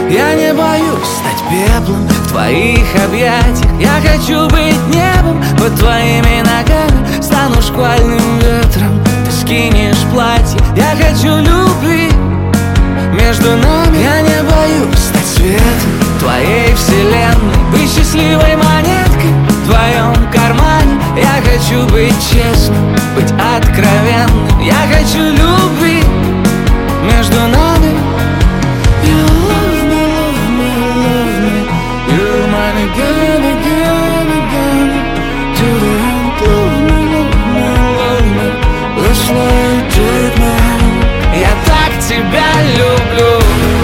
Я не боюсь стать пеплом в твоих объятиях. Я хочу быть небом под твоими ногами. Стану шквальным ветром, ты скинешь платье. Я хочу любви между нами. Я не боюсь стать светом твоей вселенной, быть счастливой монеткой в твоем кармане. Я хочу быть честным, быть откровенным. Я хочу любви между нами. You love me, love me, love me. You're mine again, again, again. To the end, love me, love me, love me. Let's light it now. Я так тебя люблю.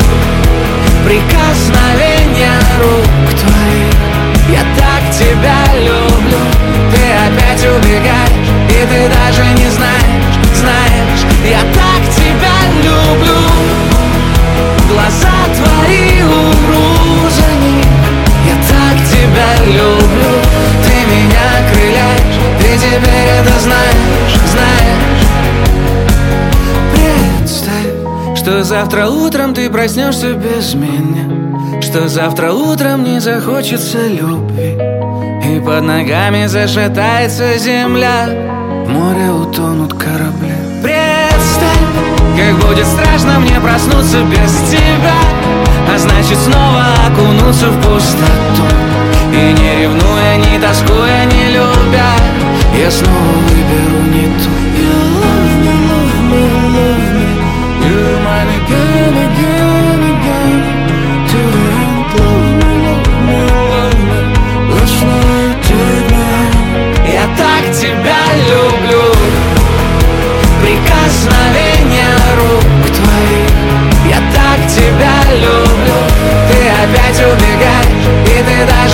Прикосновение рук твоих. Я так тебя люблю. Ты опять убегаешь, и ты даже не знаешь, знаешь. Я так тебя люблю. Глаза твои, умру за них. Я так тебя люблю. Ты меня окрыляешь, ты теперь это знаешь, знаешь. Представь, что завтра утром ты проснешься без меня, что завтра утром не захочется любви, и под ногами зашатается земля, в море утонут корабли. Представь, как будет страшно мне проснуться без тебя, а значит снова окунуться в пустоту. И не ревнуя, не тоскуя, не любя, я снова выберу не ту. You love me, love me, love me. You're mine again, again, again. To the end, love me, love me, love me. Let's light it now. Я так тебя люблю. Прикосновение рук твоих. Я так тебя люблю. Ты опять убегаешь, и ты даже